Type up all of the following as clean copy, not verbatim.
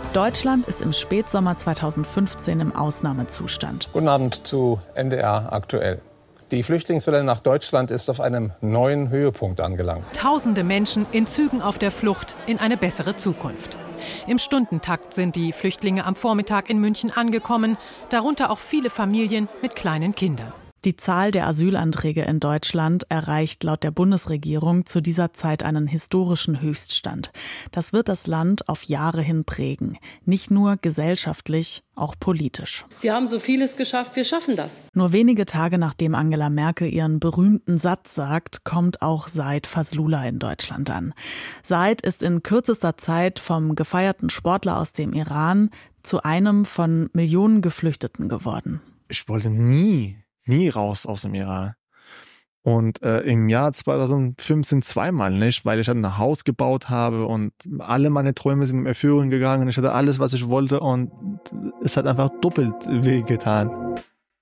Deutschland ist im Spätsommer 2015 im Ausnahmezustand. Guten Abend zu NDR aktuell. Die Flüchtlingswelle nach Deutschland ist auf einem neuen Höhepunkt angelangt. Tausende Menschen in Zügen auf der Flucht in eine bessere Zukunft. Im Stundentakt sind die Flüchtlinge am Vormittag in München angekommen, darunter auch viele Familien mit kleinen Kindern. Die Zahl der Asylanträge in Deutschland erreicht laut der Bundesregierung zu dieser Zeit einen historischen Höchststand. Das wird das Land auf Jahre hin prägen. Nicht nur gesellschaftlich, auch politisch. Wir haben so vieles geschafft, wir schaffen das. Nur wenige Tage nachdem Angela Merkel ihren berühmten Satz sagt, kommt auch Said Fazlullah in Deutschland an. Said ist in kürzester Zeit vom gefeierten Sportler aus dem Iran zu einem von Millionen Geflüchteten geworden. Ich wollte nie raus aus dem Iran. Und im Jahr 2015 zweimal nicht, weil ich dann ein Haus gebaut habe und alle meine Träume sind in Erfüllung gegangen. Ich hatte alles, was ich wollte und es hat einfach doppelt wehgetan.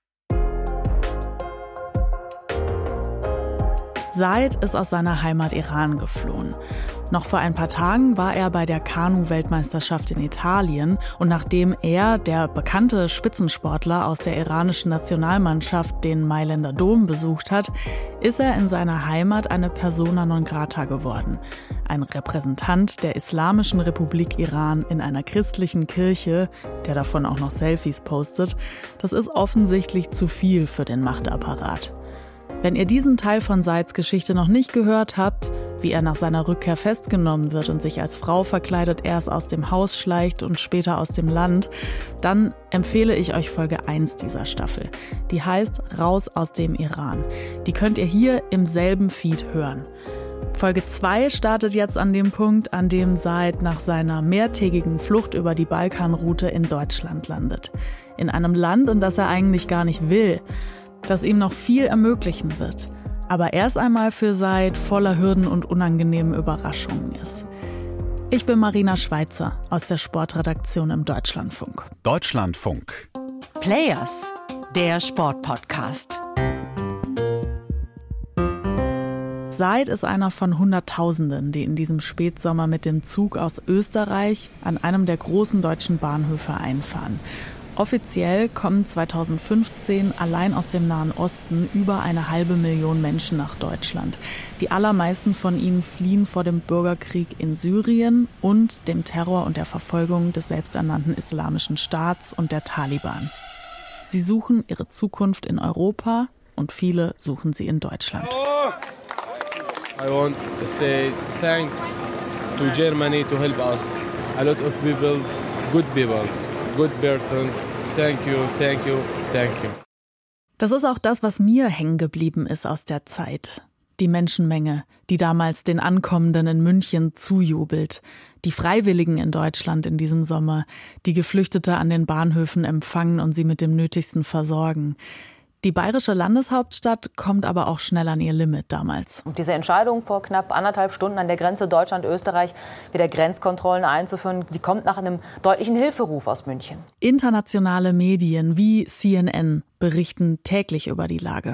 Said ist aus seiner Heimat Iran geflohen. Noch vor ein paar Tagen war er bei der Kanu-Weltmeisterschaft in Italien und nachdem er, der bekannte Spitzensportler aus der iranischen Nationalmannschaft, den Mailänder Dom besucht hat, ist er in seiner Heimat eine Persona non grata geworden. Ein Repräsentant der Islamischen Republik Iran in einer christlichen Kirche, der davon auch noch Selfies postet, das ist offensichtlich zu viel für den Machtapparat. Wenn ihr diesen Teil von Saids Geschichte noch nicht gehört habt, wie er nach seiner Rückkehr festgenommen wird und sich als Frau verkleidet erst aus dem Haus schleicht und später aus dem Land, dann empfehle ich euch Folge 1 dieser Staffel. Die heißt Raus aus dem Iran. Die könnt ihr hier im selben Feed hören. Folge 2 startet jetzt an dem Punkt, an dem Said nach seiner mehrtägigen Flucht über die Balkanroute in Deutschland landet. In einem Land, in das er eigentlich gar nicht will, das ihm noch viel ermöglichen wird, aber erst einmal für Said voller Hürden und unangenehmen Überraschungen ist. Ich bin Marina Schweizer aus der Sportredaktion im Deutschlandfunk. Deutschlandfunk. Players, der Sportpodcast. Said ist einer von Hunderttausenden, die in diesem Spätsommer mit dem Zug aus Österreich an einem der großen deutschen Bahnhöfe einfahren. Offiziell kommen 2015 allein aus dem Nahen Osten über 500.000 Menschen nach Deutschland. Die allermeisten von ihnen fliehen vor dem Bürgerkrieg in Syrien und dem Terror und der Verfolgung des selbsternannten Islamischen Staats und der Taliban. Sie suchen ihre Zukunft in Europa und viele suchen sie in Deutschland. I want to say thanks to Germany to help us. A lot of people, good persons. Thank you, thank you, thank you. Das ist auch das, was mir hängen geblieben ist aus der Zeit. Die Menschenmenge, die damals den Ankommenden in München zujubelt. Die Freiwilligen in Deutschland in diesem Sommer, die Geflüchtete an den Bahnhöfen empfangen und sie mit dem Nötigsten versorgen. Die bayerische Landeshauptstadt kommt aber auch schnell an ihr Limit damals. Und diese Entscheidung vor knapp 1,5 Stunden an der Grenze Deutschland-Österreich wieder Grenzkontrollen einzuführen, die kommt nach einem deutlichen Hilferuf aus München. Internationale Medien wie CNN berichten täglich über die Lage.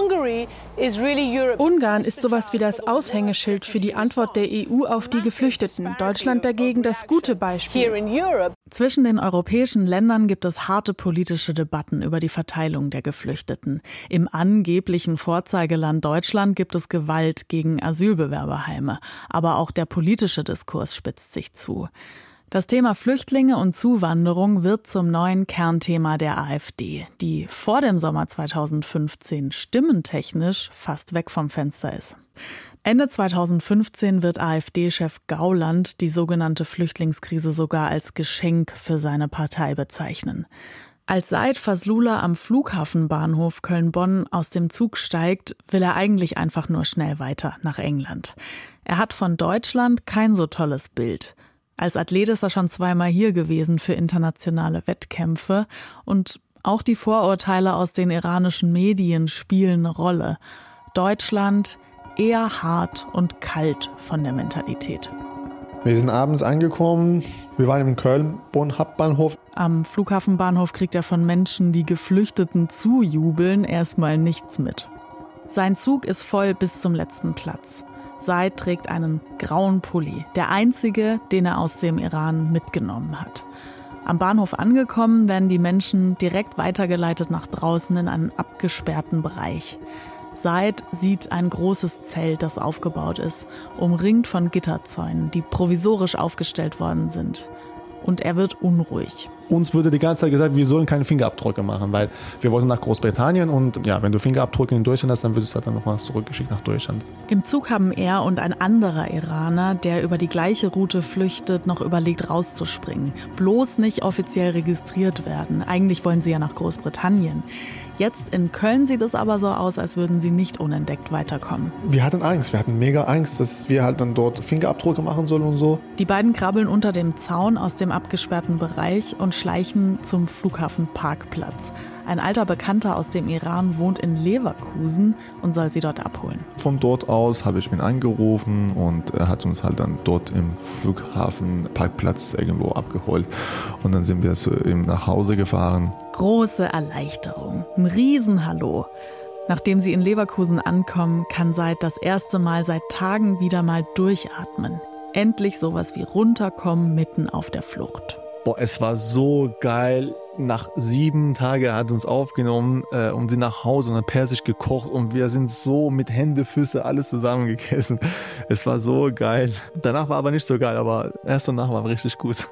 Ungarn ist sowas wie das Aushängeschild für die Antwort der EU auf die Geflüchteten. Deutschland dagegen das gute Beispiel. Zwischen den europäischen Ländern gibt es harte politische Debatten über die Verteilung der Geflüchteten. Im angeblichen Vorzeigeland Deutschland gibt es Gewalt gegen Asylbewerberheime. Aber auch der politische Diskurs spitzt sich zu. Das Thema Flüchtlinge und Zuwanderung wird zum neuen Kernthema der AfD, die vor dem Sommer 2015 stimmentechnisch fast weg vom Fenster ist. Ende 2015 wird AfD-Chef Gauland die sogenannte Flüchtlingskrise sogar als Geschenk für seine Partei bezeichnen. Als Said Fazlullah am Flughafenbahnhof Köln-Bonn aus dem Zug steigt, will er eigentlich einfach nur schnell weiter nach England. Er hat von Deutschland kein so tolles Bild. Als Athlet ist er schon zweimal hier gewesen für internationale Wettkämpfe und auch die Vorurteile aus den iranischen Medien spielen eine Rolle. Deutschland eher hart und kalt von der Mentalität. Wir sind abends angekommen, wir waren im Köln-Bonn Hauptbahnhof. Am Flughafenbahnhof kriegt er von Menschen, die Geflüchteten zujubeln, erstmal nichts mit. Sein Zug ist voll bis zum letzten Platz. Said trägt einen grauen Pulli, der einzige, den er aus dem Iran mitgenommen hat. Am Bahnhof angekommen, werden die Menschen direkt weitergeleitet nach draußen in einen abgesperrten Bereich. Said sieht ein großes Zelt, das aufgebaut ist, umringt von Gitterzäunen, die provisorisch aufgestellt worden sind. Und er wird unruhig. Uns wurde die ganze Zeit gesagt, wir sollen keine Fingerabdrücke machen, weil wir wollten nach Großbritannien und ja, wenn du Fingerabdrücke in Deutschland hast, dann würdest du halt dann nochmal zurückgeschickt nach Deutschland. Im Zug haben er und ein anderer Iraner, der über die gleiche Route flüchtet, noch überlegt rauszuspringen. Bloß nicht offiziell registriert werden. Eigentlich wollen sie ja nach Großbritannien. Jetzt in Köln sieht es aber so aus, als würden sie nicht unentdeckt weiterkommen. Wir hatten mega Angst, dass wir halt dann dort Fingerabdrücke machen sollen und so. Die beiden krabbeln unter dem Zaun aus dem abgesperrten Bereich und schleichen zum Flughafenparkplatz. Ein alter Bekannter aus dem Iran wohnt in Leverkusen und soll sie dort abholen. Von dort aus habe ich ihn angerufen und er hat uns halt dann dort im Flughafenparkplatz irgendwo abgeholt. Und dann sind wir zu ihm nach Hause gefahren. Große Erleichterung, ein Riesenhallo. Nachdem sie in Leverkusen ankommen, kann Said das erste Mal seit Tagen wieder mal durchatmen. Endlich sowas wie runterkommen mitten auf der Flucht. Boah, es war so geil. Nach 7 Tagen hat uns aufgenommen und sind nach Hause und hat persisch gekocht und wir sind so mit Hände, Füße, alles zusammen gegessen. Es war so geil. Danach war aber nicht so geil, aber erst danach war richtig gut.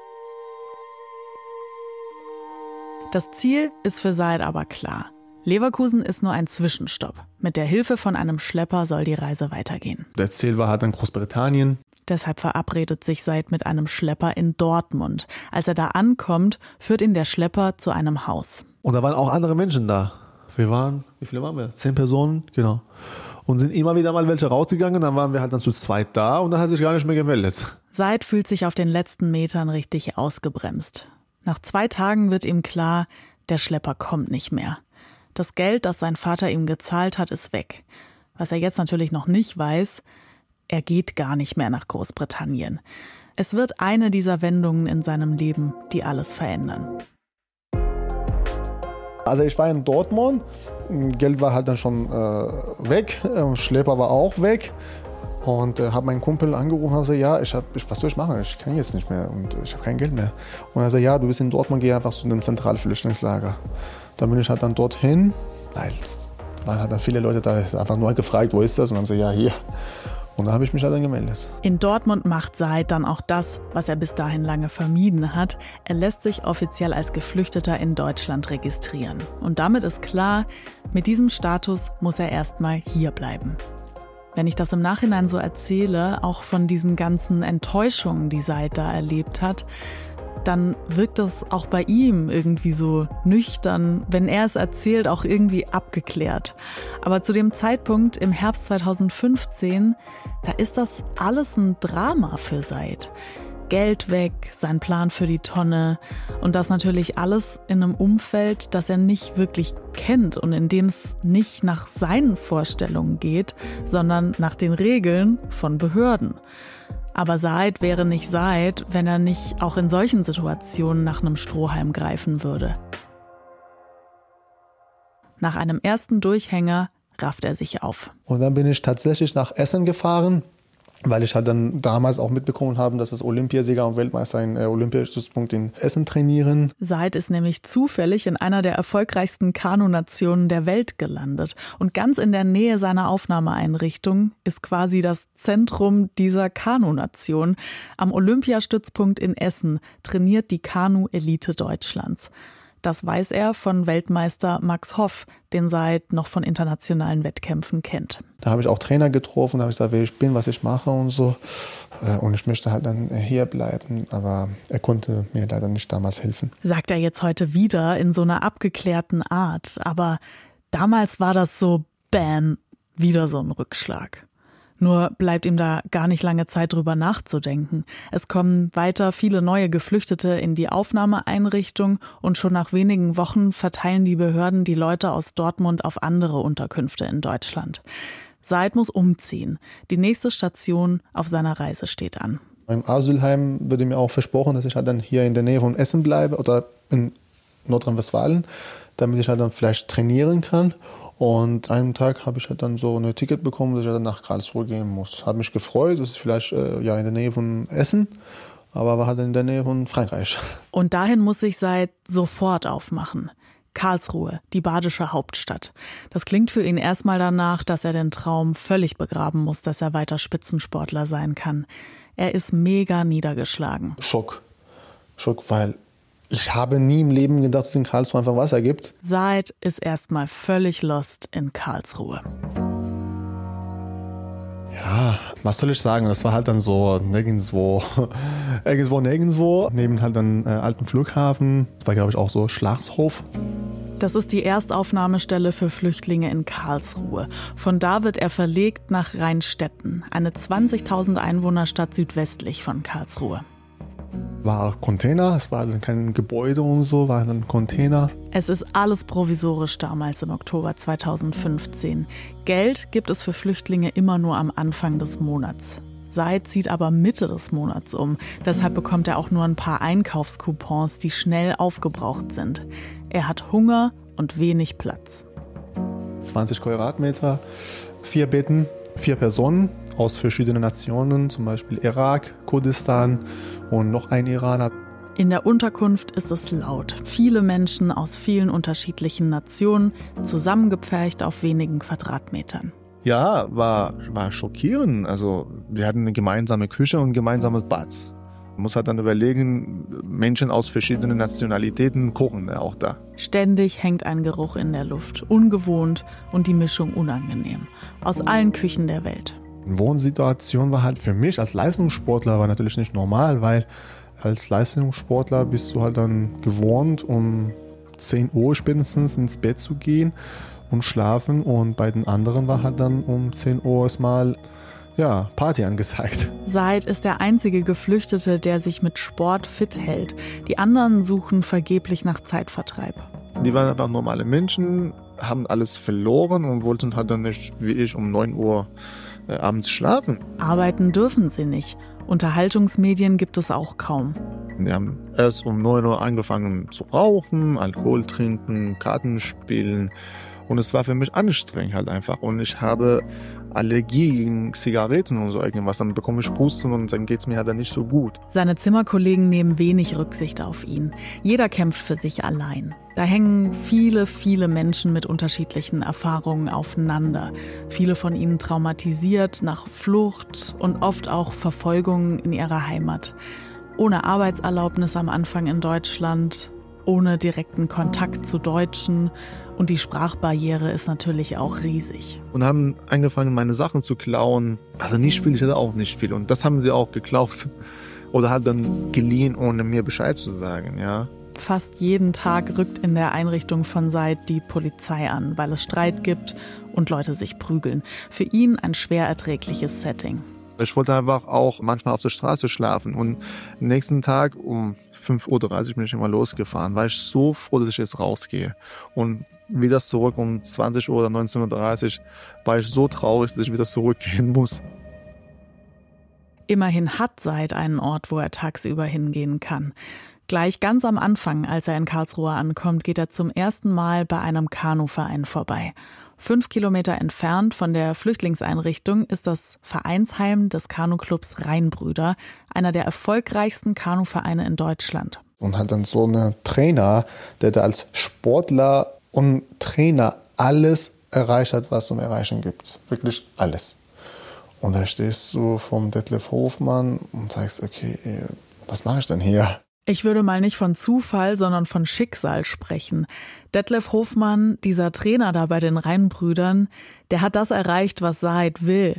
Das Ziel ist für Said aber klar. Leverkusen ist nur ein Zwischenstopp. Mit der Hilfe von einem Schlepper soll die Reise weitergehen. Das Ziel war halt dann Großbritannien. Deshalb verabredet sich Said mit einem Schlepper in Dortmund. Als er da ankommt, führt ihn der Schlepper zu einem Haus. Und da waren auch andere Menschen da. Wie viele waren wir? 10 Personen, genau. Und sind immer wieder mal welche rausgegangen. Dann waren wir halt dann zu zweit da und dann hat sich gar nicht mehr gemeldet. Said fühlt sich auf den letzten Metern richtig ausgebremst. Nach 2 Tagen wird ihm klar, der Schlepper kommt nicht mehr. Das Geld, das sein Vater ihm gezahlt hat, ist weg. Was er jetzt natürlich noch nicht weiß, er geht gar nicht mehr nach Großbritannien. Es wird eine dieser Wendungen in seinem Leben, die alles verändern. Also ich war in Dortmund, Geld war halt dann schon weg, Schlepper war auch weg. Und habe meinen Kumpel angerufen und habe gesagt, was soll ich machen? Ich kann jetzt nicht mehr und ich habe kein Geld mehr. Und er sagt, ja, du bist in Dortmund, geh einfach zu einem Zentralflüchtlingslager. Dann bin ich halt dann dorthin, weil es waren halt dann viele Leute da, einfach nur gefragt, wo ist das? Und dann haben sie gesagt, ja, hier. Und da habe ich mich halt dann gemeldet. In Dortmund macht Said dann auch das, was er bis dahin lange vermieden hat. Er lässt sich offiziell als Geflüchteter in Deutschland registrieren. Und damit ist klar, mit diesem Status muss er erstmal hier bleiben. Wenn ich das im Nachhinein so erzähle, auch von diesen ganzen Enttäuschungen, die Said da erlebt hat, dann wirkt das auch bei ihm irgendwie so nüchtern, wenn er es erzählt, auch irgendwie abgeklärt. Aber zu dem Zeitpunkt im Herbst 2015, da ist das alles ein Drama für Said. Geld weg, sein Plan für die Tonne und das natürlich alles in einem Umfeld, das er nicht wirklich kennt und in dem es nicht nach seinen Vorstellungen geht, sondern nach den Regeln von Behörden. Aber Said wäre nicht Said, wenn er nicht auch in solchen Situationen nach einem Strohhalm greifen würde. Nach einem ersten Durchhänger rafft er sich auf. Und dann bin ich tatsächlich nach Essen gefahren, weil ich halt dann damals auch mitbekommen habe, dass das Olympiasieger und Weltmeister in Olympiastützpunkt in Essen trainieren. Said ist nämlich zufällig in einer der erfolgreichsten Kanunationen der Welt gelandet. Und ganz in der Nähe seiner Aufnahmeeinrichtung ist quasi das Zentrum dieser Kanunation. Am Olympiastützpunkt in Essen trainiert die Kanu-Elite Deutschlands. Das weiß er von Weltmeister Max Hoff, den Said noch von internationalen Wettkämpfen kennt. Da habe ich auch Trainer getroffen, da habe ich gesagt, wer ich bin, was ich mache und so. Und ich möchte halt dann hier bleiben, aber er konnte mir leider nicht damals helfen. Sagt er jetzt heute wieder in so einer abgeklärten Art. Aber damals war das so, bam, wieder so ein Rückschlag. Nur bleibt ihm da gar nicht lange Zeit drüber nachzudenken. Es kommen weiter viele neue Geflüchtete in die Aufnahmeeinrichtung und schon nach wenigen Wochen verteilen die Behörden die Leute aus Dortmund auf andere Unterkünfte in Deutschland. Said muss umziehen. Die nächste Station auf seiner Reise steht an. Im Asylheim wurde mir auch versprochen, dass ich halt dann hier in der Nähe von Essen bleibe oder in Nordrhein-Westfalen, damit ich halt dann vielleicht trainieren kann. Und an einem Tag habe ich halt dann so ein Ticket bekommen, dass ich dann nach Karlsruhe gehen muss. Habe mich gefreut, das ist vielleicht in der Nähe von Essen, aber war halt in der Nähe von Frankreich. Und dahin muss sich Said sofort aufmachen. Karlsruhe, die badische Hauptstadt. Das klingt für ihn erstmal danach, dass er den Traum völlig begraben muss, dass er weiter Spitzensportler sein kann. Er ist mega niedergeschlagen. Schock, weil ich habe nie im Leben gedacht, dass es in Karlsruhe einfach Wasser gibt. Said ist erstmal völlig lost in Karlsruhe. Ja, was soll ich sagen? Das war halt dann so nirgendwo, neben halt dann alten Flughafen. Das war, glaube ich, auch so Schlagshof. Das ist die Erstaufnahmestelle für Flüchtlinge in Karlsruhe. Von da wird er verlegt nach Rheinstetten, eine 20.000 Einwohnerstadt südwestlich von Karlsruhe. War Container, es war dann kein Gebäude und so, war dann Container. Es ist alles provisorisch damals im Oktober 2015. Geld gibt es für Flüchtlinge immer nur am Anfang des Monats. Said zieht aber Mitte des Monats um. Deshalb bekommt er auch nur ein paar Einkaufscoupons, die schnell aufgebraucht sind. Er hat Hunger und wenig Platz. 20 Quadratmeter, 4 Betten, 4 Personen aus verschiedenen Nationen, zum Beispiel Irak, Kurdistan und noch ein Iraner. In der Unterkunft ist es laut. Viele Menschen aus vielen unterschiedlichen Nationen, zusammengepfercht auf wenigen Quadratmetern. Ja, war schockierend. Also wir hatten eine gemeinsame Küche und ein gemeinsames Bad. Man muss halt dann überlegen, Menschen aus verschiedenen Nationalitäten kochen auch da. Ständig hängt ein Geruch in der Luft, ungewohnt und die Mischung unangenehm. Aus allen Küchen der Welt. Die Wohnsituation war halt für mich als Leistungssportler war natürlich nicht normal, weil als Leistungssportler bist du halt dann gewohnt, um 10 Uhr spätestens ins Bett zu gehen und schlafen. Und bei den anderen war halt dann um 10 Uhr erstmal Party angesagt. Said ist der einzige Geflüchtete, der sich mit Sport fit hält. Die anderen suchen vergeblich nach Zeitvertreib. Die waren einfach normale Menschen, haben alles verloren und wollten halt dann nicht wie ich um 9 Uhr abends schlafen. Arbeiten dürfen sie nicht. Unterhaltungsmedien gibt es auch kaum. Wir haben erst um 9 Uhr angefangen zu rauchen, Alkohol trinken, Karten spielen. Und es war für mich anstrengend halt einfach. Und ich habe Allergie gegen Zigaretten und so irgendwas. Dann bekomme ich Husten und dann geht es mir halt dann nicht so gut. Seine Zimmerkollegen nehmen wenig Rücksicht auf ihn. Jeder kämpft für sich allein. Da hängen viele, viele Menschen mit unterschiedlichen Erfahrungen aufeinander. Viele von ihnen traumatisiert nach Flucht und oft auch Verfolgung in ihrer Heimat. Ohne Arbeitserlaubnis am Anfang in Deutschland, ohne direkten Kontakt zu Deutschen. Und die Sprachbarriere ist natürlich auch riesig. Und haben angefangen, meine Sachen zu klauen. Also nicht viel, ich hatte auch nicht viel. Und das haben sie auch geklaut. Oder halt dann geliehen, ohne mir Bescheid zu sagen, ja. Fast jeden Tag rückt in der Einrichtung von Said die Polizei an, weil es Streit gibt und Leute sich prügeln. Für ihn ein schwer erträgliches Setting. Ich wollte einfach auch manchmal auf der Straße schlafen. Und am nächsten Tag um 5.30 Uhr bin ich immer losgefahren. War ich so froh, dass ich jetzt rausgehe. Und wieder zurück um 20 Uhr oder 19.30 Uhr war ich so traurig, dass ich wieder zurückgehen muss. Immerhin hat Said einen Ort, wo er tagsüber hingehen kann. Gleich ganz am Anfang, als er in Karlsruhe ankommt, geht er zum ersten Mal bei einem Kanuverein vorbei. 5 Kilometer entfernt von der Flüchtlingseinrichtung ist das Vereinsheim des Kanuclubs Rheinbrüder, einer der erfolgreichsten Kanuvereine in Deutschland. Und halt dann so ein Trainer, der da als Sportler und Trainer alles erreicht hat, was es zum Erreichen gibt. Wirklich alles. Und da stehst du vom Detlef Hofmann und sagst, okay, was mache ich denn hier? Ich würde mal nicht von Zufall, sondern von Schicksal sprechen. Detlef Hofmann, dieser Trainer da bei den Rheinbrüdern, der hat das erreicht, was Said will.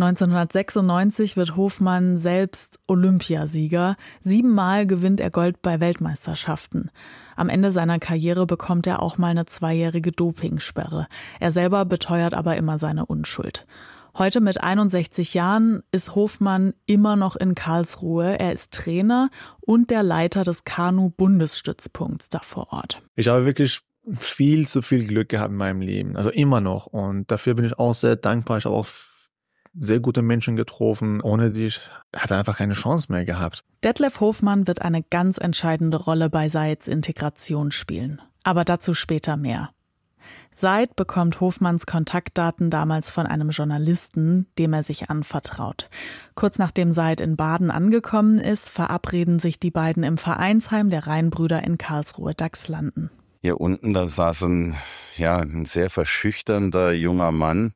1996 wird Hofmann selbst Olympiasieger. 7-mal gewinnt er Gold bei Weltmeisterschaften. Am Ende seiner Karriere bekommt er auch mal eine 2-jährige Dopingsperre. Er selber beteuert aber immer seine Unschuld. Heute mit 61 Jahren ist Hofmann immer noch in Karlsruhe. Er ist Trainer und der Leiter des Kanu-Bundesstützpunkts da vor Ort. Ich habe wirklich viel zu viel Glück gehabt in meinem Leben, also immer noch. Und dafür bin ich auch sehr dankbar. Ich habe auch sehr gute Menschen getroffen. Ohne die ich hatte einfach keine Chance mehr gehabt. Detlef Hofmann wird eine ganz entscheidende Rolle bei Saids Integration spielen. Aber dazu später mehr. Said bekommt Hofmanns Kontaktdaten damals von einem Journalisten, dem er sich anvertraut. Kurz nachdem Said in Baden angekommen ist, verabreden sich die beiden im Vereinsheim der Rheinbrüder in Karlsruhe-Dachslanden. Hier unten, da saß ein sehr verschüchternder junger Mann,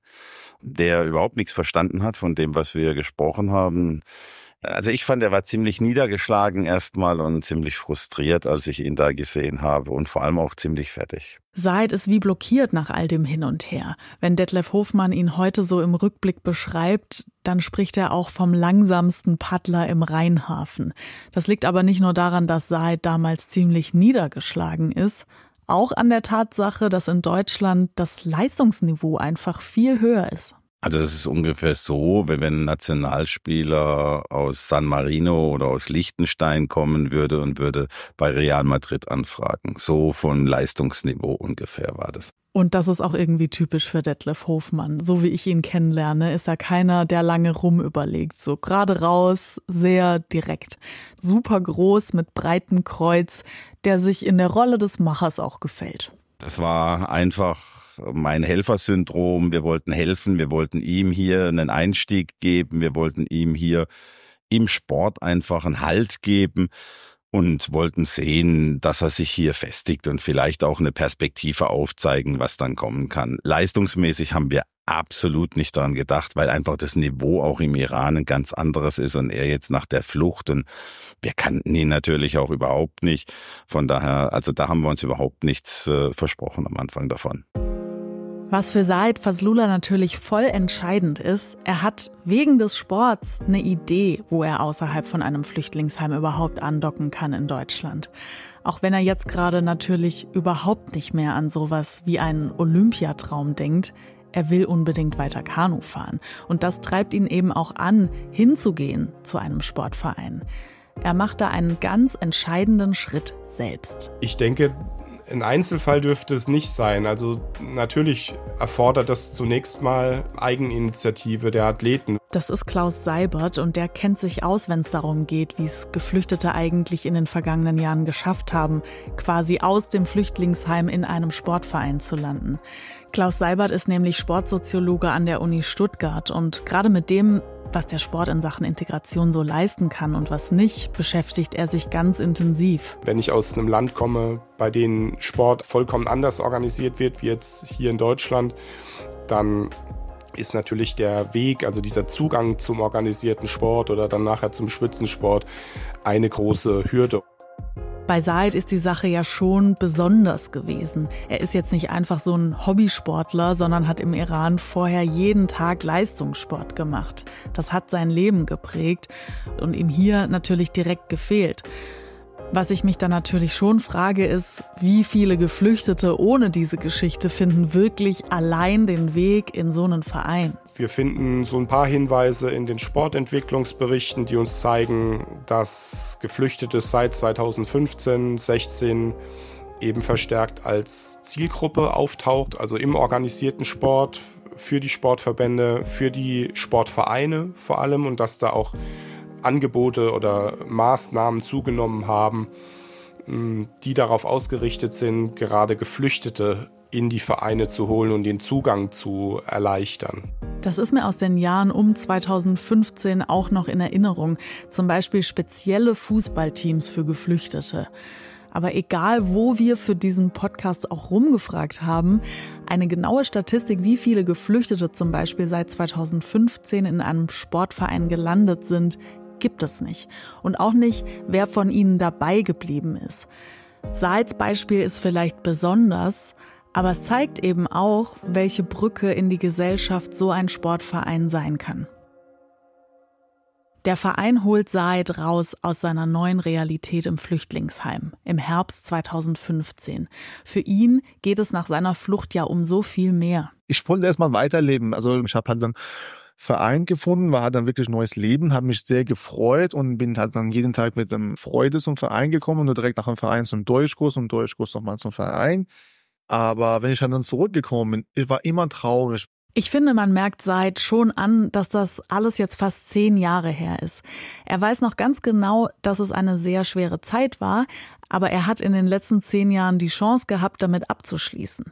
der überhaupt nichts verstanden hat von dem, was wir gesprochen haben. Also ich fand, er war ziemlich niedergeschlagen erstmal und ziemlich frustriert, als ich ihn da gesehen habe und vor allem auch ziemlich fertig. Said ist wie blockiert nach all dem Hin und Her. Wenn Detlef Hofmann ihn heute so im Rückblick beschreibt, dann spricht er auch vom langsamsten Paddler im Rheinhafen. Das liegt aber nicht nur daran, dass Said damals ziemlich niedergeschlagen ist, auch an der Tatsache, dass in Deutschland das Leistungsniveau einfach viel höher ist. Also das ist ungefähr so, wenn ein Nationalspieler aus San Marino oder aus Liechtenstein kommen würde und würde bei Real Madrid anfragen. So von Leistungsniveau ungefähr war das. Und das ist auch irgendwie typisch für Detlef Hofmann. So wie ich ihn kennenlerne, ist er keiner, der lange rumüberlegt. So gerade raus, sehr direkt. Super groß, mit breitem Kreuz, der sich in der Rolle des Machers auch gefällt. Das war einfach mein Helfersyndrom. Wir wollten helfen, wir wollten ihm hier einen Einstieg geben, wir wollten ihm hier im Sport einfach einen Halt geben und wollten sehen, dass er sich hier festigt und vielleicht auch eine Perspektive aufzeigen, was dann kommen kann. Leistungsmäßig haben wir absolut nicht daran gedacht, weil einfach das Niveau auch im Iran ein ganz anderes ist und er jetzt nach der Flucht und wir kannten ihn natürlich auch überhaupt nicht. Von daher, also da haben wir uns überhaupt nichts versprochen am Anfang davon. Was für Said Fazlullah natürlich voll entscheidend ist, er hat wegen des Sports eine Idee, wo er außerhalb von einem Flüchtlingsheim überhaupt andocken kann in Deutschland. Auch wenn er jetzt gerade natürlich überhaupt nicht mehr an sowas wie einen Olympiatraum denkt, er will unbedingt weiter Kanu fahren. Und das treibt ihn eben auch an, hinzugehen zu einem Sportverein. Er macht da einen ganz entscheidenden Schritt selbst. Ich denke, ein Einzelfall dürfte es nicht sein. Also natürlich erfordert das zunächst mal Eigeninitiative der Athleten. Das ist Klaus Seibert und der kennt sich aus, wenn es darum geht, wie es Geflüchtete eigentlich in den vergangenen Jahren geschafft haben, quasi aus dem Flüchtlingsheim in einem Sportverein zu landen. Klaus Seibert ist nämlich Sportsoziologe an der Uni Stuttgart und gerade mit dem, was der Sport in Sachen Integration so leisten kann und was nicht, beschäftigt er sich ganz intensiv. Wenn ich aus einem Land komme, bei dem Sport vollkommen anders organisiert wird, wie jetzt hier in Deutschland, dann ist natürlich der Weg, also dieser Zugang zum organisierten Sport oder dann nachher zum Spitzensport, eine große Hürde. Bei Said ist die Sache ja schon besonders gewesen. Er ist jetzt nicht einfach so ein Hobbysportler, sondern hat im Iran vorher jeden Tag Leistungssport gemacht. Das hat sein Leben geprägt und ihm hier natürlich direkt gefehlt. Was ich mich dann natürlich schon frage, ist, wie viele Geflüchtete ohne diese Geschichte finden wirklich allein den Weg in so einen Verein? Wir finden so ein paar Hinweise in den Sportentwicklungsberichten, die uns zeigen, dass Geflüchtete seit 2015, 16 eben verstärkt als Zielgruppe auftaucht, also im organisierten Sport, für die Sportverbände, für die Sportvereine vor allem und dass da auch Angebote oder Maßnahmen zugenommen haben, die darauf ausgerichtet sind, gerade Geflüchtete in die Vereine zu holen und den Zugang zu erleichtern. Das ist mir aus den Jahren um 2015 auch noch in Erinnerung. Zum Beispiel spezielle Fußballteams für Geflüchtete. Aber egal, wo wir für diesen Podcast auch rumgefragt haben, eine genaue Statistik, wie viele Geflüchtete zum Beispiel seit 2015 in einem Sportverein gelandet sind, gibt es nicht. Und auch nicht, wer von ihnen dabei geblieben ist. Saids Beispiel ist vielleicht besonders, aber es zeigt eben auch, welche Brücke in die Gesellschaft so ein Sportverein sein kann. Der Verein holt Said raus aus seiner neuen Realität im Flüchtlingsheim im Herbst 2015. Für ihn geht es nach seiner Flucht ja um so viel mehr. Ich wollte erstmal weiterleben. Also ich habe halt dann Verein gefunden, war halt dann wirklich ein neues Leben, habe mich sehr gefreut und bin halt dann jeden Tag mit Freude zum Verein gekommen und direkt nach dem Verein zum Deutschkurs und Deutschkurs nochmal zum Verein. Aber wenn ich dann zurückgekommen bin, ich war immer traurig. Ich finde, man merkt Said schon an, dass das alles jetzt fast 10 Jahre her ist. Er weiß noch ganz genau, dass es eine sehr schwere Zeit war, aber er hat in den letzten 10 Jahren die Chance gehabt, damit abzuschließen.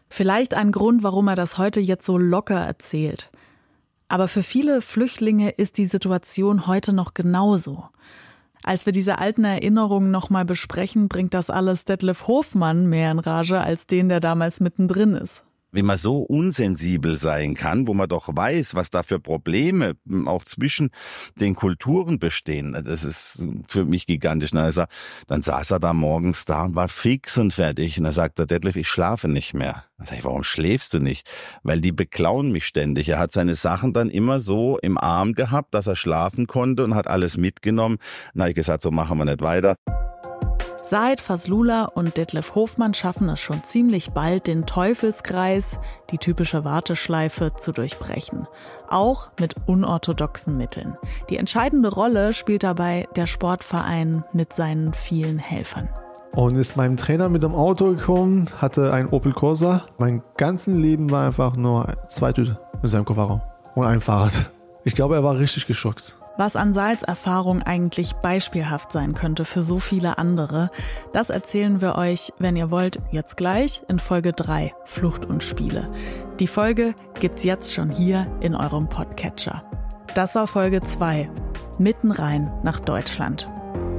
Vielleicht ein Grund, warum er das heute jetzt so locker erzählt. Aber für viele Flüchtlinge ist die Situation heute noch genauso. Als wir diese alten Erinnerungen nochmal besprechen, bringt das alles Detlef Hofmann mehr in Rage als den, der damals mittendrin ist. Wie man so unsensibel sein kann, wo man doch weiß, was da für Probleme auch zwischen den Kulturen bestehen. Das ist für mich gigantisch. Dann saß er da morgens da und war fix und fertig. Und dann sagt der Detlef, ich schlafe nicht mehr. Dann sag ich, warum schläfst du nicht? Weil die beklauen mich ständig. Er hat seine Sachen dann immer so im Arm gehabt, dass er schlafen konnte und hat alles mitgenommen. Dann habe ich gesagt, so machen wir nicht weiter. Said Faslula und Detlef Hofmann schaffen es schon ziemlich bald, den Teufelskreis, die typische Warteschleife, zu durchbrechen. Auch mit unorthodoxen Mitteln. Die entscheidende Rolle spielt dabei der Sportverein mit seinen vielen Helfern. Und ist meinem Trainer mit dem Auto gekommen, hatte einen Opel Corsa. Mein ganzes Leben war einfach nur 2 Tüten in seinem Kofferraum und ein Fahrrad. Ich glaube, er war richtig geschockt. Was an Saids Erfahrung eigentlich beispielhaft sein könnte für so viele andere, das erzählen wir euch, wenn ihr wollt, jetzt gleich in Folge 3, Flucht und Spiele. Die Folge gibt's jetzt schon hier in eurem Podcatcher. Das war Folge 2, mitten rein nach Deutschland.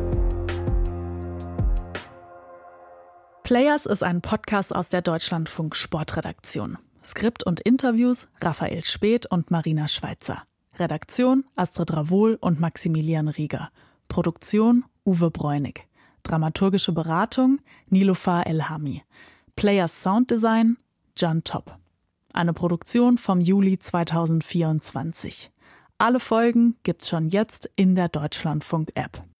Players ist ein Podcast aus der Deutschlandfunk Sportredaktion. Skript und Interviews Raphael Späth und Marina Schweitzer. Redaktion Astrid Ravoul und Maximilian Rieger. Produktion Uwe Bräunig. Dramaturgische Beratung Nilofar Elhami. Players Sounddesign Jan Topp. Eine Produktion vom Juli 2024. Alle Folgen gibt's schon jetzt in der Deutschlandfunk-App.